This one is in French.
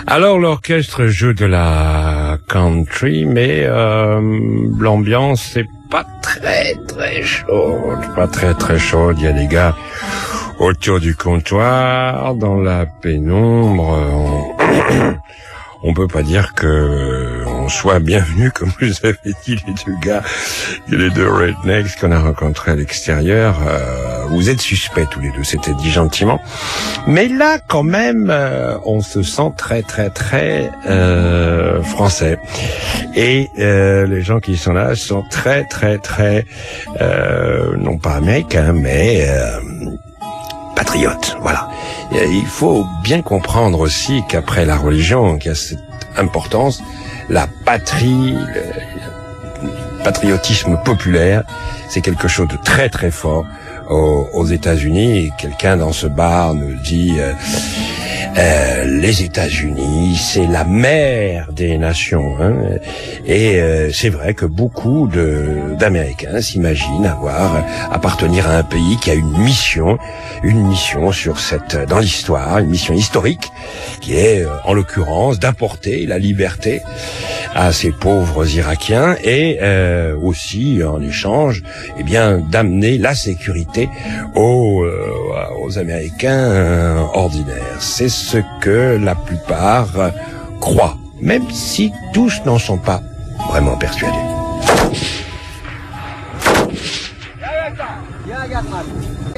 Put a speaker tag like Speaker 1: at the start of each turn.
Speaker 1: Alors l'orchestre joue de la country, mais l'ambiance c'est pas très chaude, pas très chaude. Il y a des gars autour du comptoir, dans la pénombre. On peut pas dire que on soit bienvenu, comme vous avez dit, les deux rednecks qu'on a rencontrés à l'extérieur. Vous êtes suspects tous les deux, c'était dit gentiment. Mais là, quand même, on se sent très français. Et les gens qui sont là sont très non pas américains, mais patriotes, voilà. Et il faut bien comprendre aussi qu'après la religion, qui a cette importance, la patrie, le patriotisme populaire, c'est quelque chose de très fort aux États-Unis. Et quelqu'un dans ce bar nous dit les États-Unis, c'est la mère des nations, hein. Et c'est vrai que beaucoup d'Américains s'imaginent appartenir à un pays qui a une mission dans l'histoire, une mission historique, qui est en l'occurrence d'apporter la liberté à ces pauvres Irakiens et aussi en échange, d'amener la sécurité aux Américains ordinaires. C'est ce que la plupart croient, même si tous n'en sont pas vraiment persuadés.